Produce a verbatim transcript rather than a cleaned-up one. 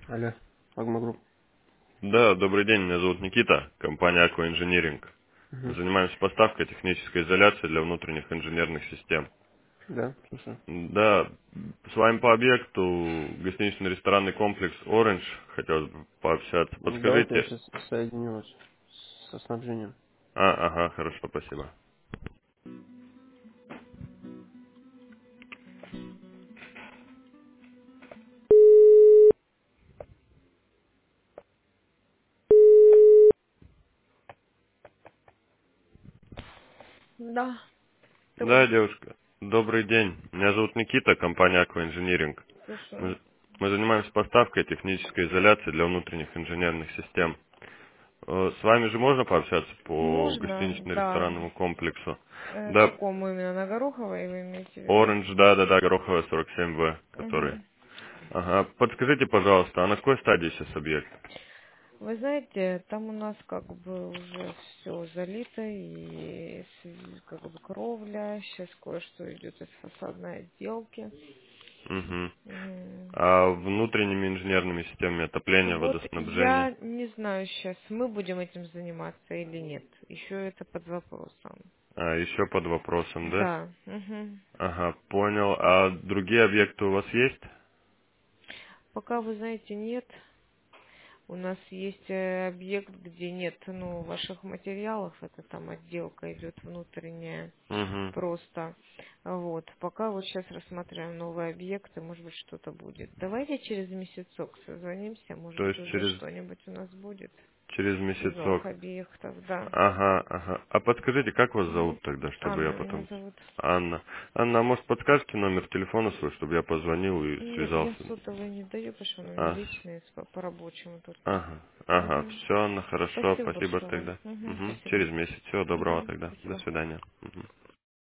Алло, Агма Групп. Да, добрый день, меня зовут Никита, компания Aqua Engineering. Мы Угу. занимаемся поставкой технической изоляции для внутренних инженерных систем. Да, слушаю. Да, с вами по объекту гостинично-ресторанный комплекс Orange. Хотелось бы пообщаться. Давайте я Подскажите. сейчас соединю вас со снабжением. А, ага, хорошо, спасибо. Да, Да, добрый. девушка, добрый день. Меня зовут Никита, компания Aqua Engineering. Слушаю. Мы, мы занимаемся поставкой технической изоляции для внутренних инженерных систем. Э, С вами же можно пообщаться по Можно, да. гостинично-ресторанному комплексу? Э, Да, какому именно на Гороховой вы имеете в виду? Orange, да, да, да, Гороховая сорок семь В, который. Угу. Ага, подскажите, пожалуйста, а на какой стадии сейчас объект? Вы знаете, там у нас как бы уже все залито и с- как бы кровля. Сейчас кое-что идет из фасадной отделки. Угу. Мгм. А внутренними инженерными системами отопления, Вот водоснабжения? я не знаю сейчас, мы будем этим заниматься или нет. Еще это под вопросом. А, еще под вопросом, да? Да. Мгм. Ага, понял. А другие объекты у вас есть? Пока вы знаете, нет. У нас есть э, объект, где нет, ну, ваших материалов. Это там отделка идет внутренняя Угу. просто. Вот. Пока вот сейчас рассматриваем новые объекты, может быть, что-то будет. Давайте через месяцок созвонимся, может То быть, есть уже через, что-нибудь у нас будет через из новых месяцок. объектов, да. Ага, ага. А подскажите, как вас Мгм. зовут тогда, чтобы я Анна меня потом... зовут. Анна. Анна, а может подскажете номер телефона свой, чтобы я позвонил и Нет, я связался? сотовый не даю, потому что он у меня А, личный, по, по рабочему только. ага, ага, Мгм. все, Анна, хорошо, Спасибо спасибо большое вам. тогда. Мгм, Мгм, спасибо. через месяц. Всего доброго Мгм, тогда. До спасибо. свидания. Мгм.